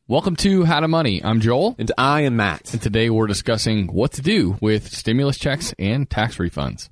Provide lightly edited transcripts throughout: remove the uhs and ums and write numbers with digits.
Welcome to How to Money. I'm Joel. And I am Matt. And today we're discussing what to do with stimulus checks and tax refunds.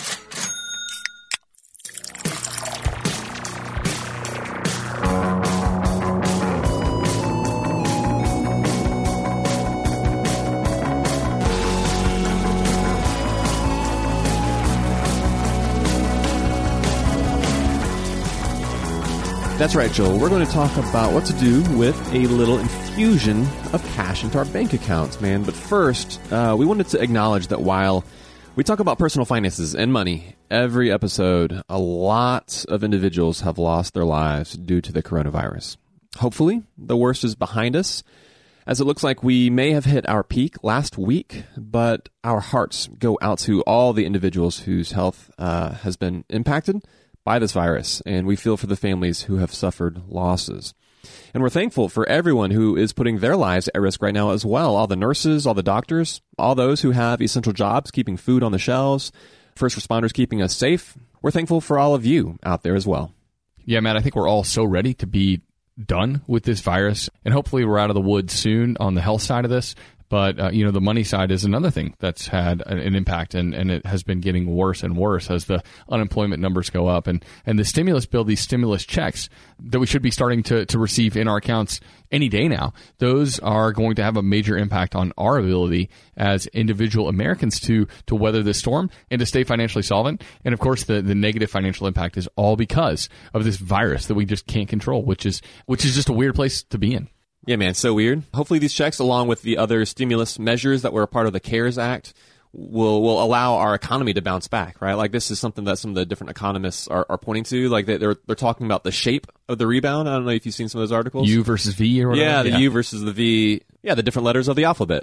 That's right, Joel. We're going to talk about what to do with a little infusion of cash into our bank accounts, man. But first, we wanted to acknowledge that while we talk about personal finances and money every episode, a lot of individuals have lost their lives due to the coronavirus. Hopefully, the worst is behind us, as it looks like we may have hit our peak last week, but our hearts go out to all the individuals whose health has been impacted by this virus, and we feel for the families who have suffered losses. And we're thankful for everyone who is putting their lives at risk right now as well. All the nurses, all the doctors, all those who have essential jobs, keeping food on the shelves, first responders keeping us safe. We're thankful for all of you out there as well. Yeah, Matt, I think we're all so ready to be done with this virus, and hopefully we're out of the woods soon on the health side of this. But, the money side is another thing that's had an impact, and it has been getting worse and worse as the unemployment numbers go up. And the stimulus bill, these stimulus checks that we should be starting to receive in our accounts any day now, those are going to have a major impact on our ability as individual Americans to weather this storm and to stay financially solvent. And, of course, the negative financial impact is all because of this virus that we just can't control, which is just a weird place to be in. Yeah, man, so weird. Hopefully these checks, along with the other stimulus measures that were a part of the CARES Act, will allow our economy to bounce back, right? Like, this is something that some of the different economists are pointing to. Like, they're talking about the shape of the rebound. I don't know if you've seen some of those articles. U versus V or whatever. Yeah, the U versus the V. Yeah, the different letters of the alphabet.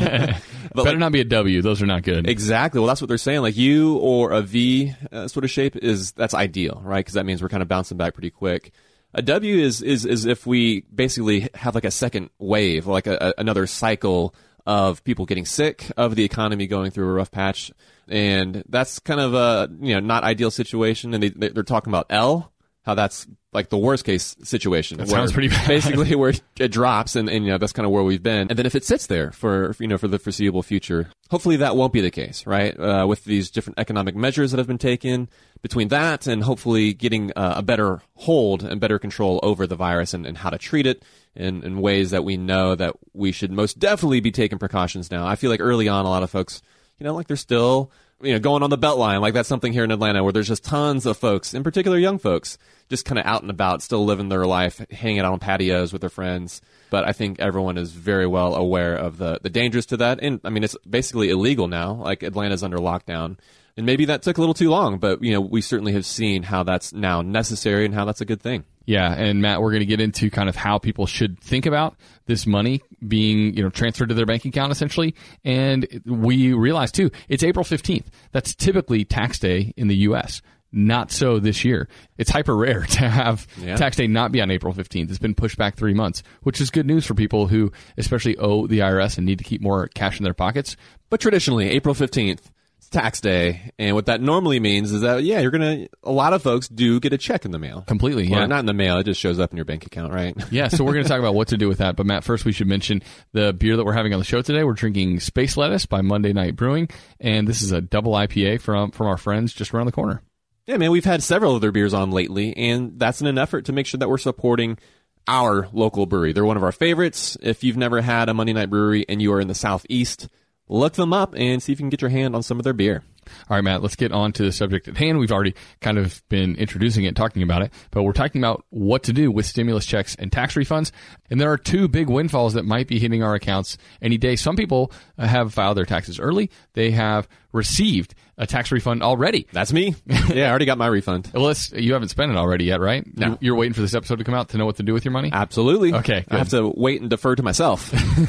But better not be a W. Those are not good. Exactly. Well, that's what they're saying. Like, U or a V sort of shape that's ideal, right? Because that means we're kind of bouncing back pretty quick. A W is if we basically have like a second wave, like another cycle of people getting sick, of the economy going through a rough patch, and that's kind of a not ideal situation. And they're talking about L, how that's like the worst case situation. That sounds pretty bad. Basically, where it drops, and that's kind of where we've been. And then if it sits there for the foreseeable future, hopefully that won't be the case, right? With these different economic measures that have been taken, between that and hopefully getting a better hold and better control over the virus and how to treat it in ways that we know that we should most definitely be taking precautions now. I feel like early on, a lot of folks, like they're still going on the Beltline. Like, that's something here in Atlanta where there's just tons of folks, in particular young folks, just kind of out and about, still living their life, hanging out on patios with their friends. But I think everyone is very well aware of the dangers to that. And I mean, it's basically illegal now. Like, Atlanta's under lockdown. And maybe that took a little too long, but we certainly have seen how that's now necessary and how that's a good thing. Yeah, and Matt, we're going to get into kind of how people should think about this money being, transferred to their bank account essentially. And we realize too, it's April 15th. That's typically tax day in the U.S. Not so this year. It's hyper rare to have tax day not be on April 15th. It's been pushed back 3 months, which is good news for people who especially owe the IRS and need to keep more cash in their pockets. But traditionally, April 15th, tax day, and what that normally means is that a lot of folks do get a check in the mail. Completely, yeah. Well, not in the mail, it just shows up in your bank account, right? Yeah, so we're going to talk about what to do with that. But Matt, first we should mention the beer that we're having on the show today. We're drinking Space Lettuce by Monday Night Brewing, and this is a double IPA from our friends just around the corner. Yeah, man, we've had several of their beers on lately, and that's in an effort to make sure that we're supporting our local brewery. They're one of our favorites. If you've never had a Monday Night Brewery and you are in the Southeast, look them up and see if you can get your hand on some of their beer. All right, Matt, let's get on to the subject at hand. We've already kind of been introducing it, talking about it, but we're talking about what to do with stimulus checks and tax refunds. And there are two big windfalls that might be hitting our accounts any day. Some people have filed their taxes early. They have received a tax refund already. That's me. Yeah, I already got my refund. Well, you haven't spent it already yet, right? No. You're waiting for this episode to come out to know what to do with your money? Absolutely. Okay, good. I have to wait and defer to myself.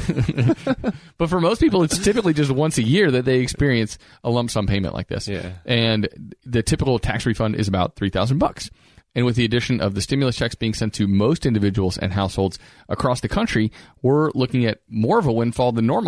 But for most people, it's typically just once a year that they experience a lump sum payment like this. Yeah. And the typical tax refund is about $3,000. And with the addition of the stimulus checks being sent to most individuals and households across the country, we're looking at more of a windfall than normal.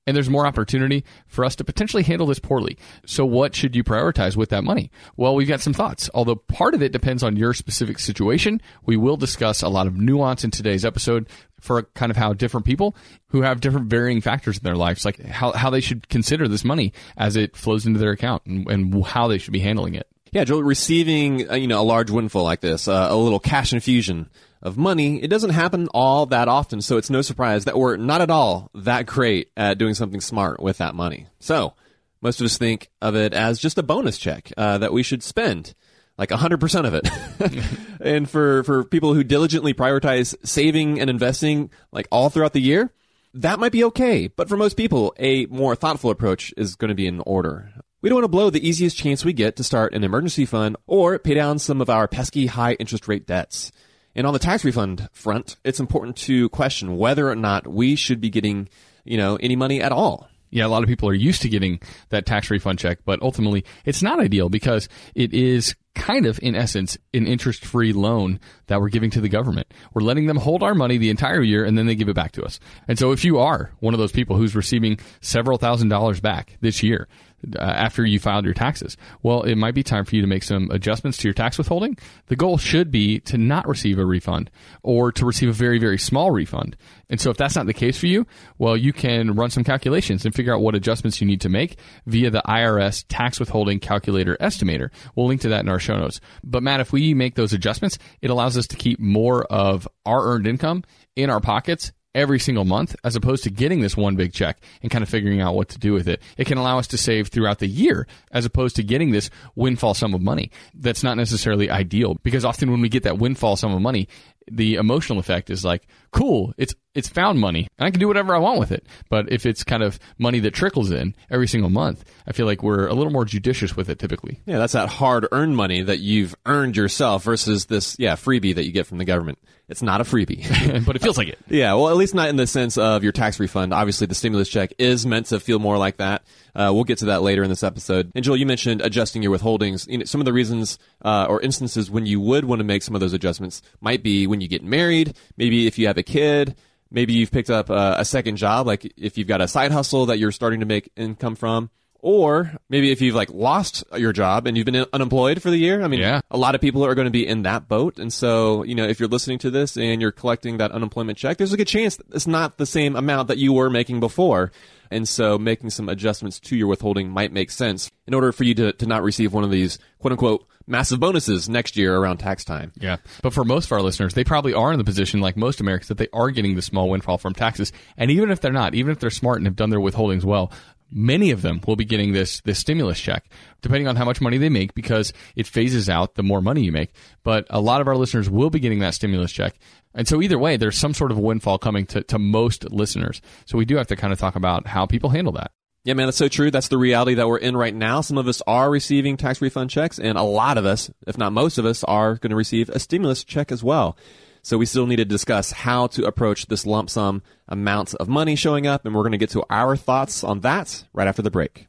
And there's more opportunity for us to potentially handle this poorly. So what should you prioritize with that money? Well, we've got some thoughts. Although part of it depends on your specific situation, we will discuss a lot of nuance in today's episode for kind of how different people who have different varying factors in their lives, like how they should consider this money as it flows into their account and how they should be handling it. Yeah, Joel, receiving a large windfall like this, a little cash infusion of money, it doesn't happen all that often, so it's no surprise that we're not at all that great at doing something smart with that money. So, most of us think of it as just a bonus check that we should spend, like 100% of it. And for people who diligently prioritize saving and investing like all throughout the year, that might be okay. But for most people, a more thoughtful approach is going to be in order. We don't want to blow the easiest chance we get to start an emergency fund or pay down some of our pesky high interest rate debts. And on the tax refund front, it's important to question whether or not we should be getting, any money at all. Yeah, a lot of people are used to getting that tax refund check, but ultimately it's not ideal because it is kind of, in essence, an interest-free loan that we're giving to the government. We're letting them hold our money the entire year and then they give it back to us. And so if you are one of those people who's receiving several $1,000s back this year, after you filed your taxes, well, it might be time for you to make some adjustments to your tax withholding. The goal should be to not receive a refund or to receive a very, very small refund. And so if that's not the case for you, well, you can run some calculations and figure out what adjustments you need to make via the IRS tax withholding calculator estimator. We'll link to that in our show notes. But Matt, if we make those adjustments, it allows us to keep more of our earned income in our pockets every single month, as opposed to getting this one big check and kind of figuring out what to do with it. It can allow us to save throughout the year, as opposed to getting this windfall sum of money. That's not necessarily ideal, because often when we get that windfall sum of money, the emotional effect is like, cool, it's found money, and I can do whatever I want with it. But if it's kind of money that trickles in every single month, I feel like we're a little more judicious with it typically. Yeah, that's that hard-earned money that you've earned yourself versus this, freebie that you get from the government. It's not a freebie. But it feels like it. Yeah, well, at least not in the sense of your tax refund. Obviously, the stimulus check is meant to feel more like that. We'll get to that later in this episode. And Joel, you mentioned adjusting your withholdings. Some of the reasons or instances when you would want to make some of those adjustments might be when you get married, maybe if you have a kid, maybe you've picked up a second job, like if you've got a side hustle that you're starting to make income from. Or maybe if you've lost your job and you've been unemployed for the year. I mean, yeah. A lot of people are going to be in that boat. And so, if you're listening to this and you're collecting that unemployment check, there's a good chance that it's not the same amount that you were making before. And so making some adjustments to your withholding might make sense in order for you to not receive one of these quote unquote massive bonuses next year around tax time. Yeah. But for most of our listeners, they probably are in the position, like most Americans, that they are getting the small windfall from taxes. And even if they're not, even if they're smart and have done their withholdings well, many of them will be getting this stimulus check, depending on how much money they make, because it phases out the more money you make. But a lot of our listeners will be getting that stimulus check. And so either way, there's some sort of a windfall coming to most listeners. So we do have to kind of talk about how people handle that. Yeah, man, that's so true. That's the reality that we're in right now. Some of us are receiving tax refund checks, and a lot of us, if not most of us, are going to receive a stimulus check as well. So we still need to discuss how to approach this lump sum amount of money showing up, and we're going to get to our thoughts on that right after the break.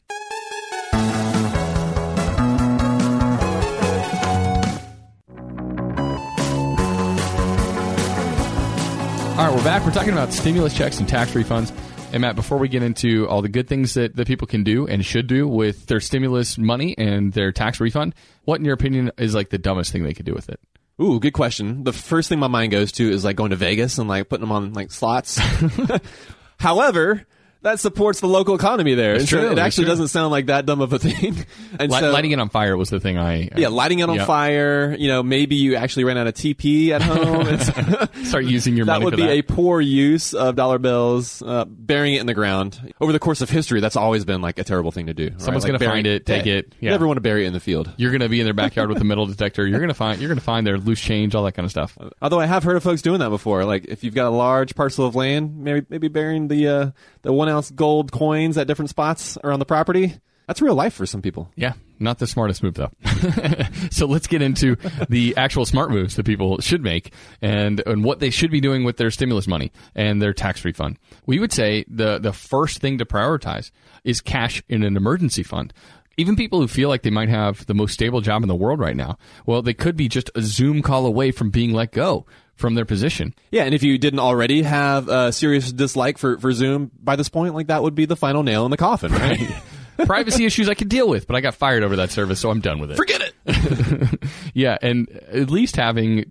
All right, we're back. We're talking about stimulus checks and tax refunds. And Matt, before we get into all the good things that people can do and should do with their stimulus money and their tax refund, what, in your opinion, is the dumbest thing they could do with it? Ooh, good question. The first thing my mind goes to is going to Vegas and putting them on slots. However, that supports the local economy there. It's true, so it actually doesn't sound like that dumb of a thing. And lighting it on fire was the thing lighting it on fire. Maybe you actually ran out of TP at home. Start using your money for that. That would be a poor use of dollar bills, burying it in the ground. Over the course of history, that's always been a terrible thing to do. Someone's going to find it, take it. Yeah. You never want to bury it in the field. You're going to be in their backyard with a metal detector. You're going to find their loose change, all that kind of stuff. Although I have heard of folks doing that before. If you've got a large parcel of land, maybe burying the 1 ounce gold coins at different spots around the property. That's real life for some people. Yeah, not the smartest move, though. So let's get into the actual smart moves that people should make and what they should be doing with their stimulus money and their tax refund. We would say the first thing to prioritize is cash in an emergency fund. Even people who feel like they might have the most stable job in the world right now, well, they could be just a Zoom call away from being let go from their position. Yeah, and if you didn't already have a serious dislike for Zoom by this point, like that would be the final nail in the coffin, right? Privacy issues I could deal with, but I got fired over that service, so I'm done with it. Forget it! Yeah, and at least having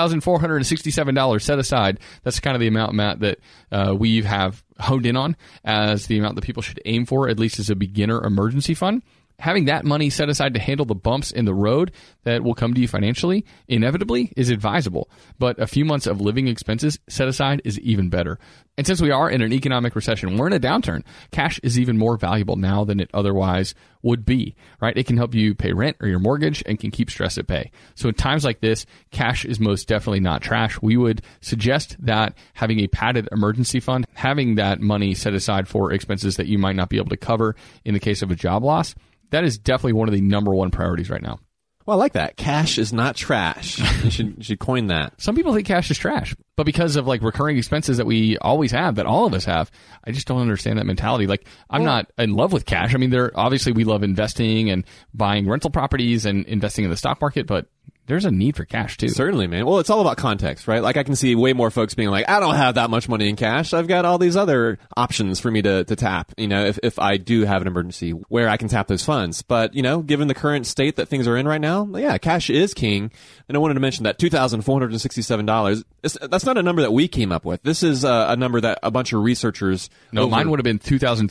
$2,467 set aside, that's kind of the amount, Matt, that we have honed in on as the amount that people should aim for, at least as a beginner emergency fund. Having that money set aside to handle the bumps in the road that will come to you financially, inevitably, is advisable. But a few months of living expenses set aside is even better. And since we are in an economic recession, we're in a downturn, cash is even more valuable now than it otherwise would be, right? It can help you pay rent or your mortgage and can keep stress at bay. So in times like this, cash is most definitely not trash. We would suggest that having a padded emergency fund, having that money set aside for expenses that you might not be able to cover in the case of a job loss, that is definitely one of the number one priorities right now. Well, I like that. Cash is not trash. You should coin that. Some people think cash is trash, but because of like recurring expenses that we always have, that all of us have, I just don't understand that mentality. Like, I'm not in love with cash. I mean, obviously we love investing and buying rental properties and investing in the stock market, but there's a need for cash too. Certainly, man. Well, it's all about context, right? Like I can see way more folks being like, I don't have that much money in cash. I've got all these other options for me to tap, you know, if I do have an emergency where I can tap those funds. But, you know, given the current state that things are in right now, yeah, cash is king. And I wanted to mention that $2,467, that's not a number that we came up with. This is a number that a bunch of researchers... No, mine would have been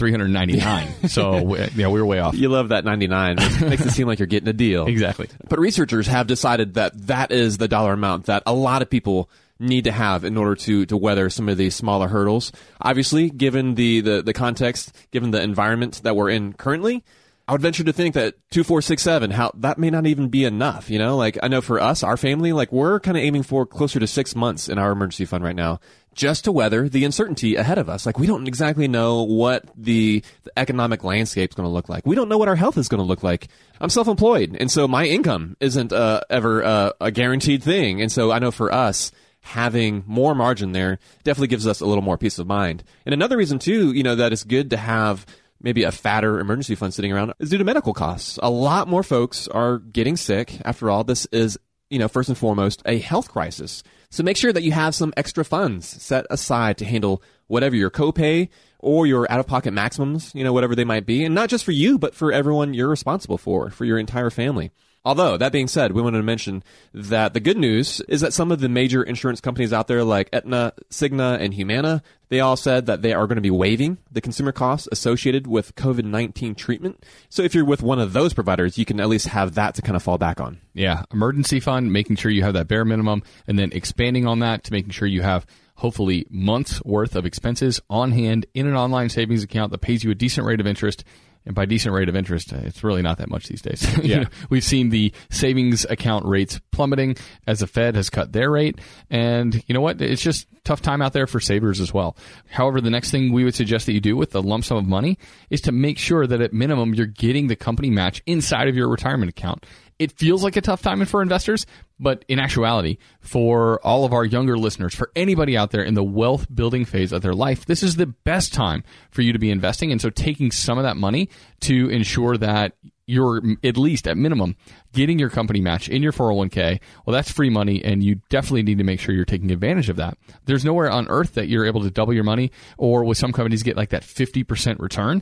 $2,399. So, yeah, we were way off. You love that 99. It makes it seem like you're getting a deal. Exactly. But researchers have decided that is the dollar amount that a lot of people need to have in order to weather some of these smaller hurdles. Obviously, given the context, given the environment that we're in currently, I would venture to think that 2,467, that may not even be enough, you know? Like, I know for us, our family, like, we're kind of aiming for closer to 6 months in our emergency fund right now, just to weather the uncertainty ahead of us. Like, we don't exactly know what the economic landscape is going to look like. We don't know what our health is going to look like. I'm self-employed, and so my income isn't ever a guaranteed thing. And so I know for us, having more margin there definitely gives us a little more peace of mind. And another reason, too, you know, that it's good to have maybe a fatter emergency fund sitting around is due to medical costs. A lot more folks are getting sick. After all, this is, you know, first and foremost, a health crisis. So make sure that you have some extra funds set aside to handle whatever your copay or your out-of-pocket maximums, you know, whatever they might be. And not just for you, but for everyone you're responsible for your entire family. Although, that being said, we wanted to mention that the good news is that some of the major insurance companies out there like Aetna, Cigna, and Humana, they all said that they are going to be waiving the consumer costs associated with COVID-19 treatment. So if you're with one of those providers, you can at least have that to kind of fall back on. Yeah, emergency fund, making sure you have that bare minimum, and then expanding on that to making sure you have hopefully months worth of expenses on hand in an online savings account that pays you a decent rate of interest. And by decent rate of interest, it's really not that much these days. Yeah. You know, we've seen the savings account rates plummeting as the Fed has cut their rate. And you know what? It's just tough time out there for savers as well. However, the next thing we would suggest that you do with the lump sum of money is to make sure that at minimum you're getting the company match inside of your retirement account. It feels like a tough time for investors, but in actuality, for all of our younger listeners, for anybody out there in the wealth building phase of their life, this is the best time for you to be investing. And so taking some of that money to ensure that you're at least at minimum getting your company match in your 401k, well, that's free money, and you definitely need to make sure you're taking advantage of that. There's nowhere on earth that you're able to double your money, or with some companies get like that 50% return.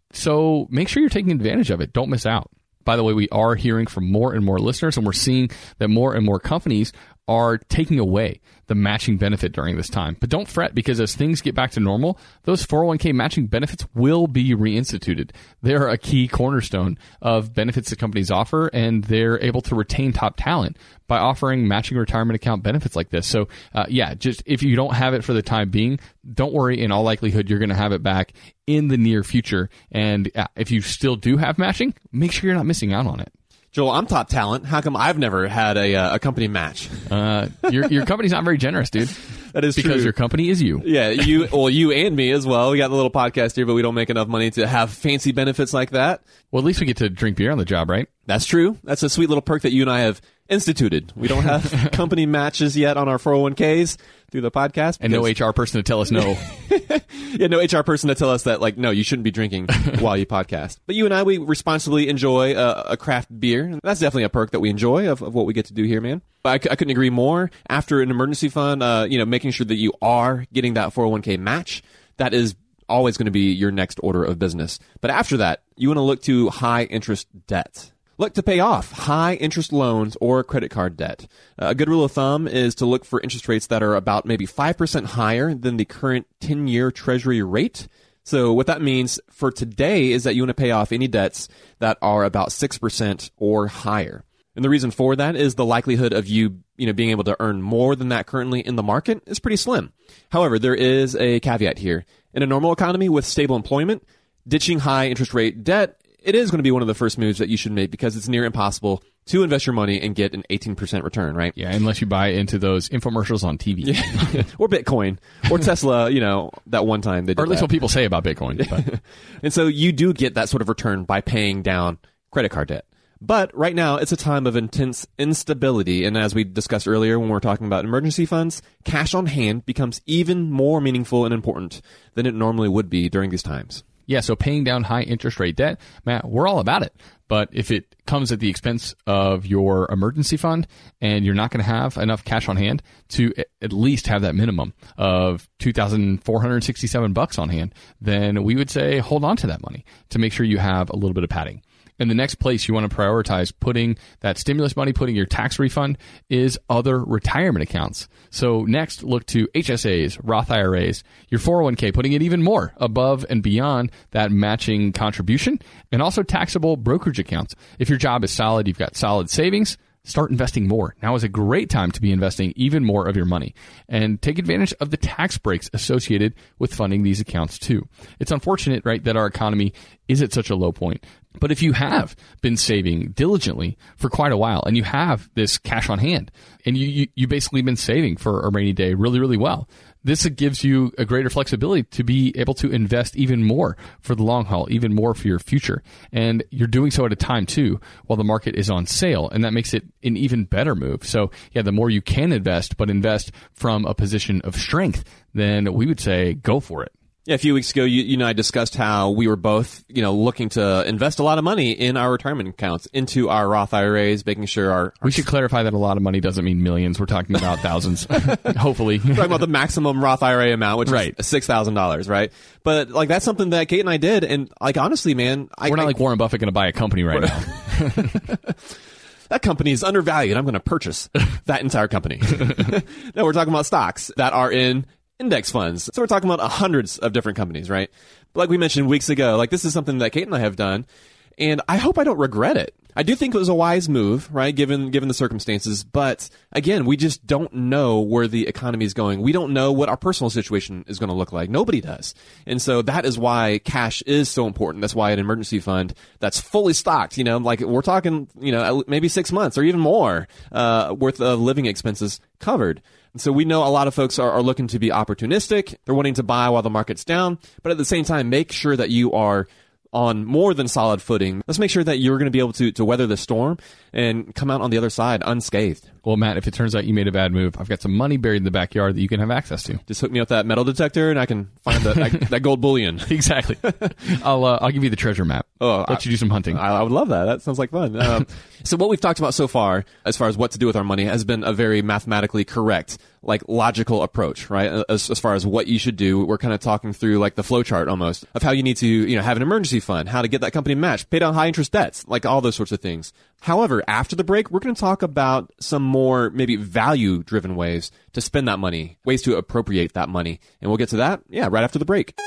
So make sure you're taking advantage of it. Don't miss out. By the way, we are hearing from more and more listeners, and we're seeing that more and more companies are taking away the matching benefit during this time. But don't fret, because as things get back to normal, those 401k matching benefits will be reinstituted. They're a key cornerstone of benefits that companies offer, and they're able to retain top talent by offering matching retirement account benefits like this. So, just if you don't have it for the time being, don't worry. In all likelihood, you're going to have it back in the near future. And if you still do have matching, make sure you're not missing out on it. Joel, I'm top talent. How come I've never had a company match? Your company's not very generous, dude. That is because true. your company is you. Yeah, you and me as well. We got the little podcast here, but we don't make enough money to have fancy benefits like that. Well, at least we get to drink beer on the job, right? That's true. That's a sweet little perk that you and I have instituted. We don't have company matches yet on our 401ks through the podcast. And no HR person to tell us no. Yeah, no HR person to tell us that, like, no, you shouldn't be drinking while you podcast. But you and I, we responsibly enjoy a craft beer. And that's definitely a perk that we enjoy of what we get to do here, man. But I couldn't agree more. After an emergency fund, making sure that you are getting that 401k match, that is always going to be your next order of business. But after that, you want to look to high interest debt. Look to pay off high interest loans or credit card debt. A good rule of thumb is to look for interest rates that are about maybe 5% higher than the current 10-year treasury rate. So what that means for today is that you want to pay off any debts that are about 6% or higher. And the reason for that is the likelihood of you being able to earn more than that currently in the market is pretty slim. However, there is a caveat here. In a normal economy with stable employment, ditching high interest rate debt, it is going to be one of the first moves that you should make because it's near impossible to invest your money and get an 18% return, right? Yeah, unless you buy into those infomercials on TV. Yeah. Or Bitcoin. Or Tesla, that one time they did Or at least that. what people say about Bitcoin. But. And so you do get that sort of return by paying down credit card debt. But right now, it's a time of intense instability. And as we discussed earlier when we were talking about emergency funds, cash on hand becomes even more meaningful and important than it normally would be during these times. Yeah, so paying down high interest rate debt, Matt, we're all about it. But if it comes at the expense of your emergency fund and you're not going to have enough cash on hand to at least have that minimum of $2,467 on hand, then we would say hold on to that money to make sure you have a little bit of padding. And the next place you want to prioritize putting that stimulus money, putting your tax refund, is other retirement accounts. So next, look to HSAs, Roth IRAs, your 401k, putting it even more above and beyond that matching contribution, and also taxable brokerage accounts. If your job is solid, you've got solid savings, start investing more. Now is a great time to be investing even more of your money and take advantage of the tax breaks associated with funding these accounts too. It's unfortunate, right, that our economy is at such a low point. But if you have been saving diligently for quite a while and you have this cash on hand and you basically been saving for a rainy day really, really well, this gives you a greater flexibility to be able to invest even more for the long haul, even more for your future. And you're doing so at a time, too, while the market is on sale. And that makes it an even better move. So, yeah, the more you can invest, but invest from a position of strength, then we would say go for it. Yeah, a few weeks ago, you and I discussed how we were both, looking to invest a lot of money in our retirement accounts, into our Roth IRAs, making sure We should clarify that a lot of money doesn't mean millions. We're talking about thousands, hopefully. We're talking about the maximum Roth IRA amount, which right. is $6,000, right? But, that's something that Kate and I did, and, honestly, man... We're not like Warren Buffett going to buy a company right now. That company is undervalued. I'm going to purchase that entire company. No, we're talking about stocks that are in index funds. So we're talking about hundreds of different companies, right? But like we mentioned weeks ago, this is something that Kate and I have done, and I hope I don't regret it. I do think it was a wise move, right, given the circumstances. But again, we just don't know where the economy is going. We don't know what our personal situation is going to look like. Nobody does. And so that is why cash is so important. That's why an emergency fund that's fully stocked, we're talking, maybe 6 months or even more worth of living expenses covered. And so we know a lot of folks are looking to be opportunistic. They're wanting to buy while the market's down. But at the same time, make sure that you are on more than solid footing. Let's make sure that you're going to be able to weather the storm and come out on the other side unscathed. Well, Matt, if it turns out you made a bad move, I've got some money buried in the backyard that you can have access to. Just hook me up that metal detector and I can find that gold bullion. Exactly. I'll give you the treasure map. Let you do some hunting. I would love that. That sounds like fun. So what we've talked about so far, as far as what to do with our money, has been a very mathematically correct, logical approach, right? As far as what you should do, we're kind of talking through the flow chart almost of how you need to, have an emergency fund, how to get that company matched, pay down high interest debts, all those sorts of things. However, after the break, we're going to talk about some more maybe value-driven ways to spend that money, ways to appropriate that money. And we'll get to that, right after the break.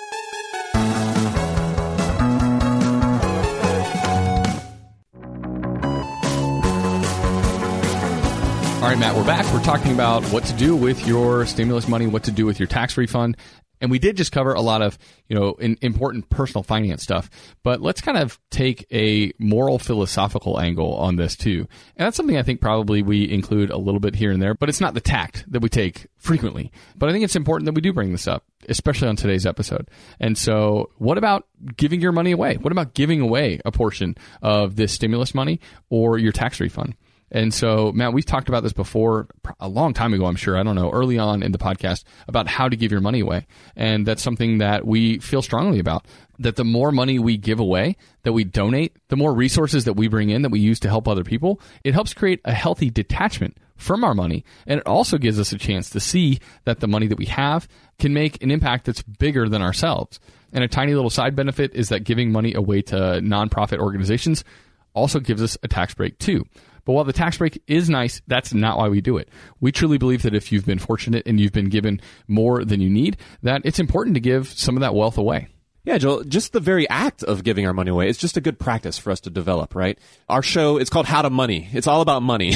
All right, Matt, we're back. We're talking about what to do with your stimulus money, what to do with your tax refund. And we did just cover a lot of, important personal finance stuff, but let's kind of take a moral philosophical angle on this too. And that's something I think probably we include a little bit here and there, but it's not the tact that we take frequently. But I think it's important that we do bring this up, especially on today's episode. And so what about giving your money away? What about giving away a portion of this stimulus money or your tax refund? And so, Matt, we've talked about this before a long time ago, I'm sure. I don't know, early on in the podcast about how to give your money away. And that's something that we feel strongly about, that the more money we give away, that we donate, the more resources that we bring in that we use to help other people, it helps create a healthy detachment from our money. And it also gives us a chance to see that the money that we have can make an impact that's bigger than ourselves. And a tiny little side benefit is that giving money away to nonprofit organizations also gives us a tax break too. But while the tax break is nice, that's not why we do it. We truly believe that if you've been fortunate and you've been given more than you need, that it's important to give some of that wealth away. Yeah, Joel, just the very act of giving our money away is just a good practice for us to develop, right? Our show is called How to Money. It's all about money.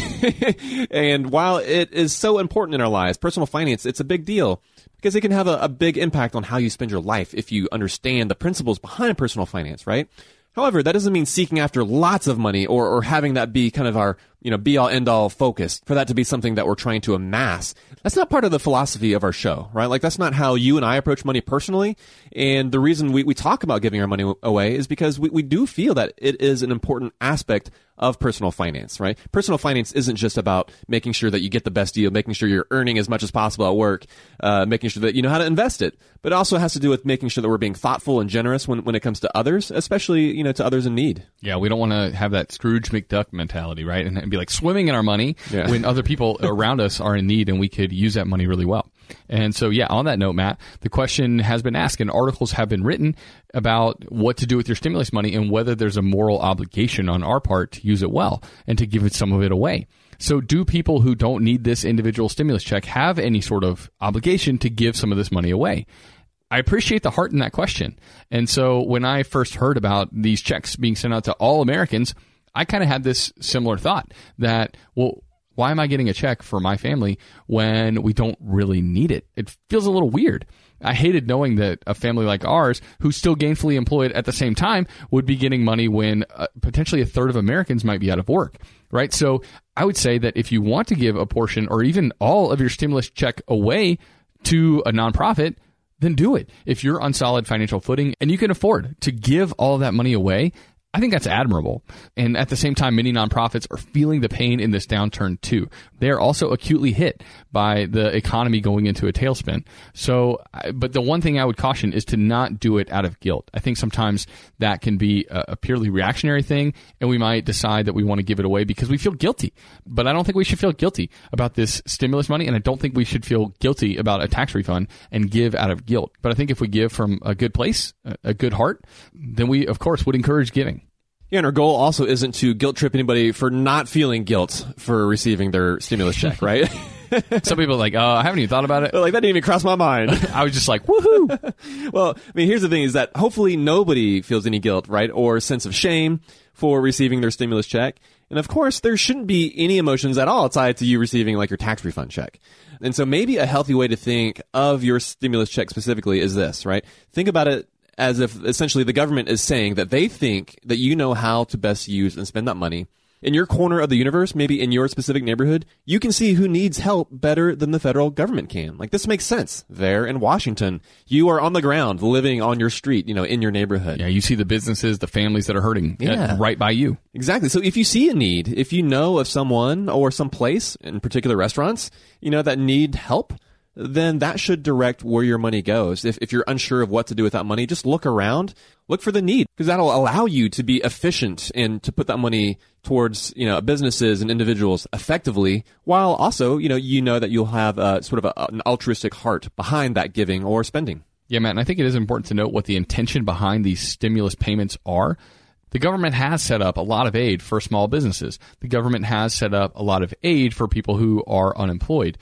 And while it is so important in our lives, personal finance, it's a big deal because it can have a big impact on how you spend your life if you understand the principles behind personal finance, right? However, that doesn't mean seeking after lots of money or having that be kind of our, be-all, end-all focus, for that to be something that we're trying to amass. That's not part of the philosophy of our show, right? Like, that's not how you and I approach money personally. And the reason we talk about giving our money away is because we do feel that it is an important aspect of personal finance, right? Personal finance isn't just about making sure that you get the best deal, making sure you're earning as much as possible at work, making sure that you know how to invest it, but it also has to do with making sure that we're being thoughtful and generous when it comes to others, especially, to others in need. Yeah, we don't want to have that Scrooge McDuck mentality, right? And be like swimming in our money when other people around us are in need and we could use that money really well. And so, on that note, Matt, the question has been asked and articles have been written about what to do with your stimulus money and whether there's a moral obligation on our part to use it well and to give some of it away. So do people who don't need this individual stimulus check have any sort of obligation to give some of this money away? I appreciate the heart in that question. And so when I first heard about these checks being sent out to all Americans, I kind of had this similar thought that, why am I getting a check for my family when we don't really need it? It feels a little weird. I hated knowing that a family like ours, who's still gainfully employed at the same time, would be getting money when potentially a third of Americans might be out of work, right? So I would say that if you want to give a portion or even all of your stimulus check away to a nonprofit, then do it. If you're on solid financial footing and you can afford to give all of that money away, I think that's admirable. And at the same time, many nonprofits are feeling the pain in this downturn too. They are also acutely hit by the economy going into a tailspin. So, but the one thing I would caution is to not do it out of guilt. I think sometimes that can be a purely reactionary thing, and we might decide that we want to give it away because we feel guilty. But I don't think we should feel guilty about this stimulus money, and I don't think we should feel guilty about a tax refund and give out of guilt. But I think if we give from a good place, a good heart, then we, of course, would encourage giving. Yeah, and our goal also isn't to guilt trip anybody for not feeling guilt for receiving their stimulus check, right? Some people are like, I haven't even thought about it. Like, that didn't even cross my mind. I was just like, woohoo. Well, here's the thing is that hopefully nobody feels any guilt, right? Or sense of shame for receiving their stimulus check. And of course, there shouldn't be any emotions at all tied to you receiving like your tax refund check. And so maybe a healthy way to think of your stimulus check specifically is this, right? Think about it as if essentially the government is saying that they think that you know how to best use and spend that money. In your corner of the universe, maybe in your specific neighborhood, you can see who needs help better than the federal government can. Like, this makes sense. There in Washington, you are on the ground living on your street, in your neighborhood. Yeah, you see the businesses, the families that are hurting right by you. Exactly. So if you see a need, if you know of someone or some place, in particular restaurants, that need help, then that should direct where your money goes. If you're unsure of what to do with that money, just look around, look for the need, because that'll allow you to be efficient and to put that money towards, businesses and individuals effectively, while also, that you'll have an altruistic heart behind that giving or spending. Yeah, Matt, and I think it is important to note what the intention behind these stimulus payments are. The government has set up a lot of aid for small businesses. The government has set up a lot of aid for people who are unemployed.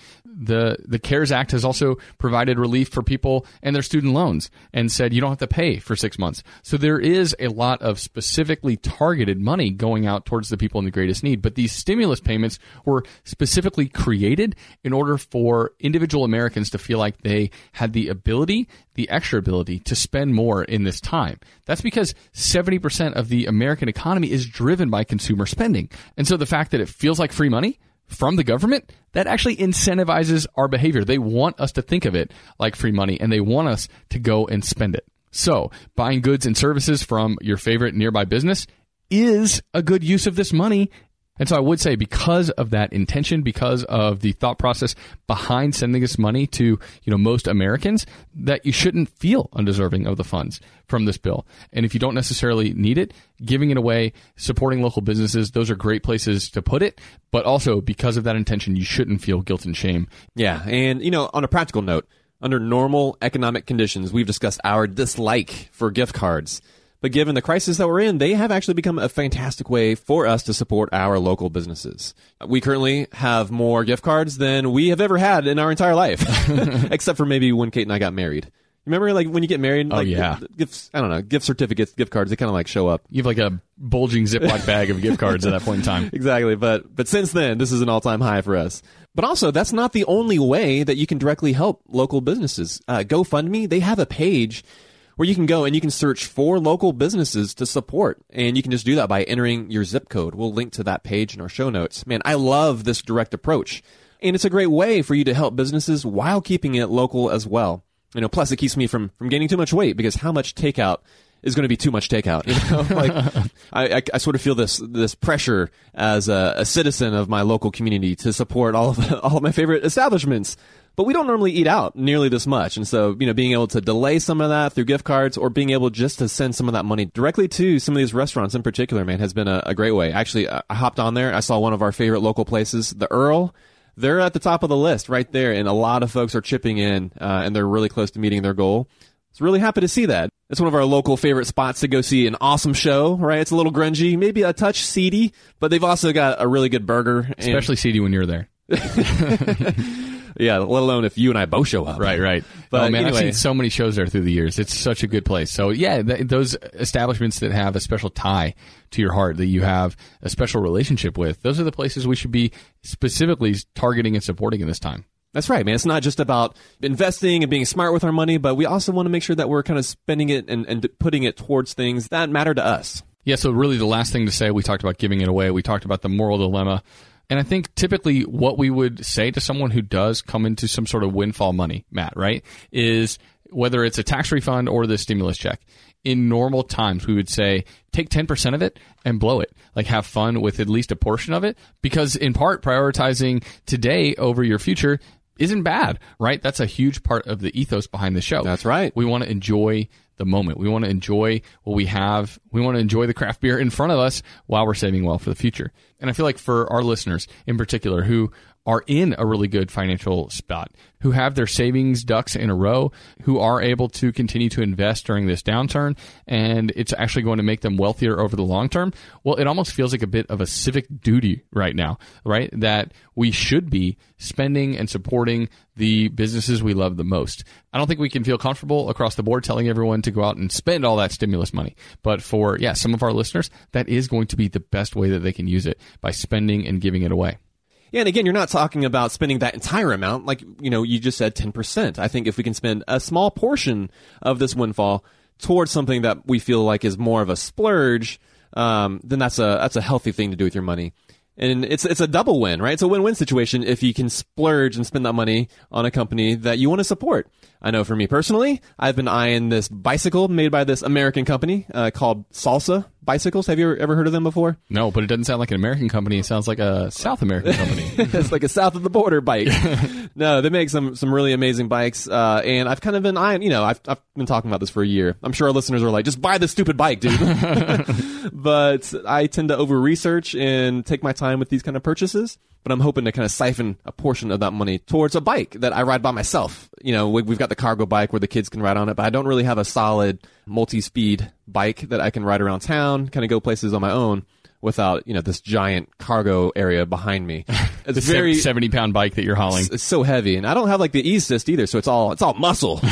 The CARES Act has also provided relief for people and their student loans and said you don't have to pay for 6 months. So there is a lot of specifically targeted money going out towards the people in the greatest need. But these stimulus payments were specifically created in order for individual Americans to feel like they had the ability the extra ability to spend more in this time. That's because 70% of the American economy is driven by consumer spending. And so the fact that it feels like free money from the government, that actually incentivizes our behavior. They want us to think of it like free money, and they want us to go and spend it. So buying goods and services from your favorite nearby business is a good use of this money. And so I would say, because of that intention, because of the thought process behind sending this money to, most Americans, that you shouldn't feel undeserving of the funds from this bill. And if you don't necessarily need it, giving it away, supporting local businesses, those are great places to put it. But also, because of that intention, you shouldn't feel guilt and shame. Yeah. And, on a practical note, under normal economic conditions, we've discussed our dislike for gift cards. But given the crisis that we're in, they have actually become a fantastic way for us to support our local businesses. We currently have more gift cards than we have ever had in our entire life, except for maybe when Kate and I got married. Remember, when you get married, gifts, I don't know, gift certificates, gift cards, they kind of show up. You have a bulging Ziploc bag of gift cards at that point in time. Exactly. But since then, this is an all-time high for us. But also, that's not the only way that you can directly help local businesses. GoFundMe, they have a page where you can go and you can search for local businesses to support. And you can just do that by entering your zip code. We'll link to that page in our show notes. Man, I love this direct approach. And it's a great way for you to help businesses while keeping it local as well. Plus it keeps me from gaining too much weight, because how much takeout is going to be too much takeout? I sort of feel this pressure as a citizen of my local community to support all of my favorite establishments. But we don't normally eat out nearly this much. And so, being able to delay some of that through gift cards, or being able just to send some of that money directly to some of these restaurants in particular, man, has been a great way. Actually, I hopped on there. I saw one of our favorite local places, the Earl. They're at the top of the list right there. And a lot of folks are chipping in, and they're really close to meeting their goal. So really happy to see that. It's one of our local favorite spots to go see an awesome show, right? It's a little grungy, maybe a touch seedy, but they've also got a really good burger. Especially seedy when you're there. Yeah, let alone if you and I both show up. Right. But anyway, I've seen so many shows there through the years. It's such a good place. So yeah, those establishments that have a special tie to your heart, that you have a special relationship with, those are the places we should be specifically targeting and supporting in this time. That's right, man. It's not just about investing and being smart with our money, but we also want to make sure that we're kind of spending it and putting it towards things that matter to us. Yeah, so really the last thing to say, we talked about giving it away. We talked about the moral dilemma. And I think typically what we would say to someone who does come into some sort of windfall money, Matt, right, is whether it's a tax refund or the stimulus check. In normal times, we would say take 10% of it and blow it. Have fun with at least a portion of it, because in part prioritizing today over your future isn't bad, right? That's a huge part of the ethos behind the show. That's right. We want to enjoy the moment. We want to enjoy what we have. We want to enjoy the craft beer in front of us while we're saving well for the future. And I feel like for our listeners in particular who are in a really good financial spot, who have their savings ducks in a row, who are able to continue to invest during this downturn, and it's actually going to make them wealthier over the long term, well, it almost feels like a bit of a civic duty right now, right? That we should be spending and supporting the businesses we love the most. I don't think we can feel comfortable across the board telling everyone to go out and spend all that stimulus money. But for, some of our listeners, that is going to be the best way that they can use it, by spending and giving it away. Yeah, and again, you're not talking about spending that entire amount. You just said 10%. I think if we can spend a small portion of this windfall towards something that we feel like is more of a splurge, then that's a healthy thing to do with your money. And it's a double win, right? It's a win-win situation if you can splurge and spend that money on a company that you want to support. I know for me personally, I've been eyeing this bicycle made by this American company called Salsa Bicycles. Have you ever heard of them before? No, but it doesn't sound like an American company. It sounds like a South American company. It's like a south of the border bike. No, they make some really amazing bikes. And I've kind of been eyeing, I've been talking about this for a year. I'm sure our listeners are like, just buy this stupid bike, dude. But I tend to over-research and take my time with these kind of purchases. But I'm hoping to kind of siphon a portion of that money towards a bike that I ride by myself. We've got the cargo bike where the kids can ride on it, but I don't really have a solid multi-speed bike that I can ride around town, kind of go places on my own. without, this giant cargo area behind me. It's the very 70-pound bike that you're hauling. It's so heavy, and I don't have like the E-Assist either, so it's all muscle.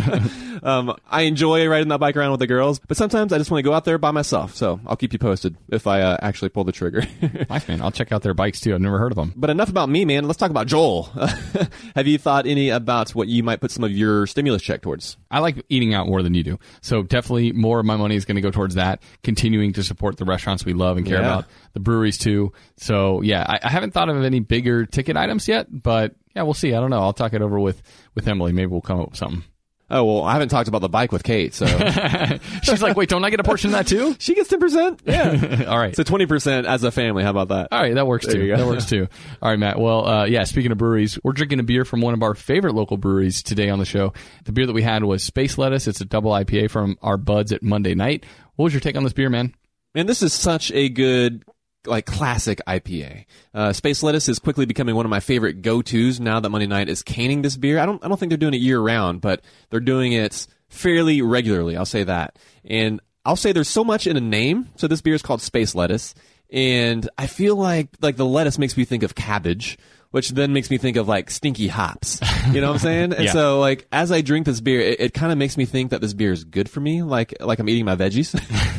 I enjoy riding that bike around with the girls, but sometimes I just want to go out there by myself. So I'll keep you posted if I actually pull the trigger. Nice, man. I'll check out their bikes too. I've never heard of them. But enough about me, man. Let's talk about Joel. Have you thought any about what you might put some of your stimulus check towards? I like eating out more than you do. So definitely more of my money is going to go towards that, continuing to support the restaurants we love and care about, the breweries too. So yeah, I haven't thought of any bigger ticket items yet, but yeah, we'll see. I don't know. I'll talk it over with Emily. Maybe we'll come up with something. Oh, well, I haven't talked about the bike with Kate, so. She's like, wait, don't I get a portion of that too? She gets 10%? Yeah. All right. So 20% as a family. How about that? All right, that works too. That works too. All right, Matt. Well, speaking of breweries, we're drinking a beer from one of our favorite local breweries today on the show. The beer that we had was Space Lettuce. It's a double IPA from our buds at Monday Night. What was your take on this beer, man? Man, this is such a good, classic IPA. Space Lettuce is quickly becoming one of my favorite go-tos now that Monday Night is canning this beer. I don't think they're doing it year-round, but they're doing it fairly regularly. I'll say that. And I'll say there's so much in a name. So this beer is called Space Lettuce. And I feel like the lettuce makes me think of cabbage, which then makes me think of stinky hops. You know what I'm saying? And so as I drink this beer, it kind of makes me think that this beer is good for me, like I'm eating my veggies.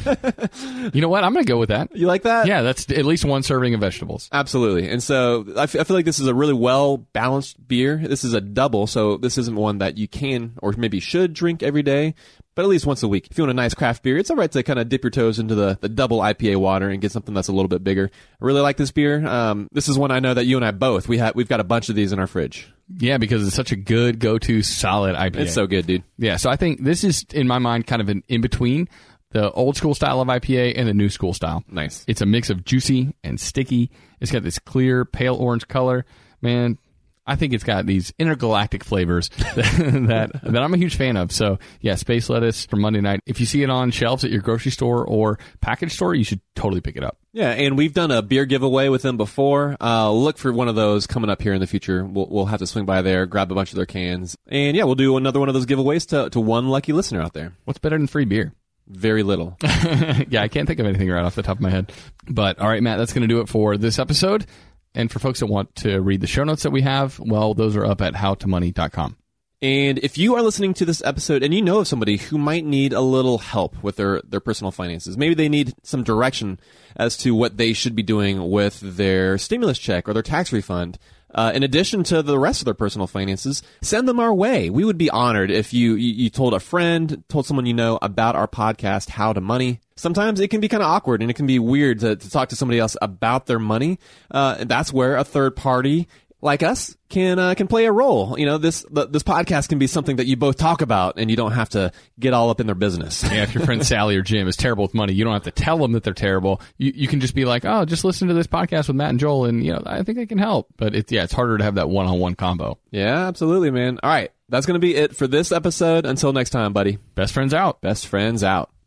You know what? I'm going to go with that. You like that? Yeah, that's at least one serving of vegetables. Absolutely. And so I feel like this is a really well-balanced beer. This is a double, so this isn't one that you can or maybe should drink every day, but at least once a week. If you want a nice craft beer, it's all right to kind of dip your toes into the double IPA water and get something that's a little bit bigger. I really like this beer. This is one I know that you and I both, we've got a bunch of these in our fridge. Yeah, because it's such a good go-to solid IPA. It's so good, dude. Yeah, so I think this is, in my mind, kind of an in-between the old school style of IPA and the new school style. Nice. It's a mix of juicy and sticky. It's got this clear, pale orange color. Man, I think it's got these intergalactic flavors that I'm a huge fan of. So, yeah, Space Lettuce from Monday Night. If you see it on shelves at your grocery store or package store, you should totally pick it up. Yeah, and we've done a beer giveaway with them before. Look for one of those coming up here in the future. We'll have to swing by there, grab a bunch of their cans. And, yeah, we'll do another one of those giveaways to one lucky listener out there. What's better than free beer? Very little. Yeah, I can't think of anything right off the top of my head. But, all right, Matt, that's going to do it for this episode. And for folks that want to read the show notes that we have, well, those are up at howtomoney.com. And if you are listening to this episode and you know of somebody who might need a little help with their personal finances, maybe they need some direction as to what they should be doing with their stimulus check or their tax refund, in addition to the rest of their personal finances, send them our way. We would be honored if you told a friend, told someone you know about our podcast, How to Money. Sometimes it can be kind of awkward and it can be weird to talk to somebody else about their money. And that's where a third party like us can play a role. You know, this podcast can be something that you both talk about and you don't have to get all up in their business. Yeah, if your friend Sally or Jim is terrible with money, you don't have to tell them that they're terrible. You can just be like, oh, just listen to this podcast with Matt and Joel and, I think they can help. But it's harder to have that one-on-one combo. Yeah, absolutely, man. All right. That's going to be it for this episode. Until next time, buddy. Best friends out. Best friends out.